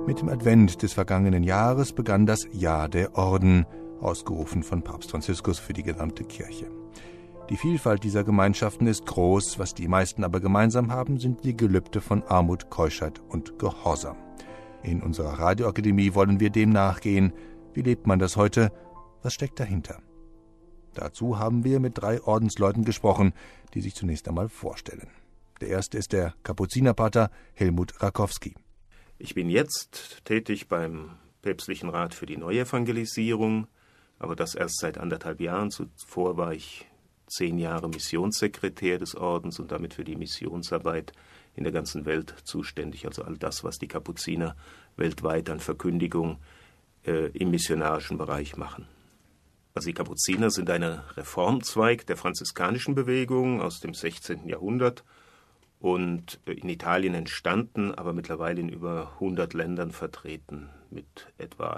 Mit dem Advent des vergangenen Jahres begann das Jahr der Orden, ausgerufen von Papst Franziskus für die gesamte Kirche. Die Vielfalt dieser Gemeinschaften ist groß, was die meisten aber gemeinsam haben, sind die Gelübde von Armut, Keuschheit und Gehorsam. In unserer Radioakademie wollen wir dem nachgehen. Wie lebt man das heute? Was steckt dahinter? Dazu haben wir mit 3 Ordensleuten gesprochen, die sich zunächst einmal vorstellen. Der erste ist der Kapuzinerpater Helmut Rakowski. Ich bin jetzt tätig beim Päpstlichen Rat für die Neuevangelisierung, aber das erst seit 1,5 Jahren. Zuvor war ich 10 Jahre Missionssekretär des Ordens und damit für die Missionsarbeit in der ganzen Welt zuständig. Also all das, was die Kapuziner weltweit an Verkündigung im missionarischen Bereich machen. Also die Kapuziner sind ein Reformzweig der franziskanischen Bewegung aus dem 16. Jahrhundert und in Italien entstanden, aber mittlerweile in über 100 Ländern vertreten mit etwa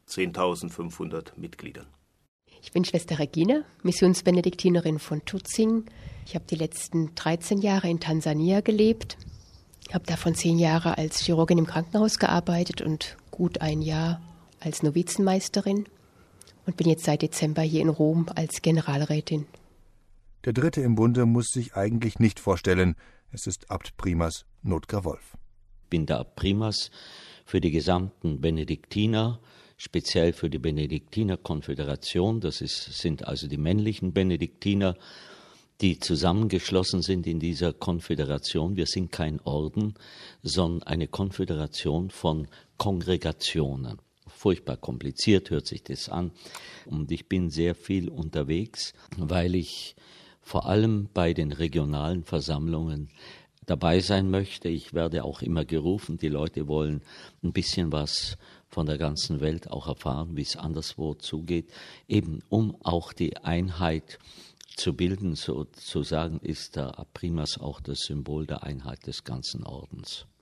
10.500 Mitgliedern. Ich bin Schwester Regina, Missionsbenediktinerin von Tutzing. Ich habe die letzten 13 Jahre in Tansania gelebt, habe davon 10 Jahre als Chirurgin im Krankenhaus gearbeitet und gut 1 Jahr als Novizenmeisterin und bin jetzt seit Dezember hier in Rom als Generalrätin. Der dritte im Bunde muss sich eigentlich nicht vorstellen. Es ist Abt Primas Notker Wolf. Ich bin der Abt Primas für die gesamten Benediktiner, speziell für die Benediktiner-Konföderation. Das sind also die männlichen Benediktiner, die zusammengeschlossen sind in dieser Konföderation. Wir sind kein Orden, sondern eine Konföderation von Kongregationen. Furchtbar kompliziert hört sich das an. Und ich bin sehr viel unterwegs, weil ich vor allem bei den regionalen Versammlungen dabei sein möchte. Ich werde auch immer gerufen, die Leute wollen ein bisschen was von der ganzen Welt auch erfahren, wie es anderswo zugeht, eben um auch die Einheit zu bilden. Sozusagen ist der Abt Primas auch das Symbol der Einheit des ganzen Ordens.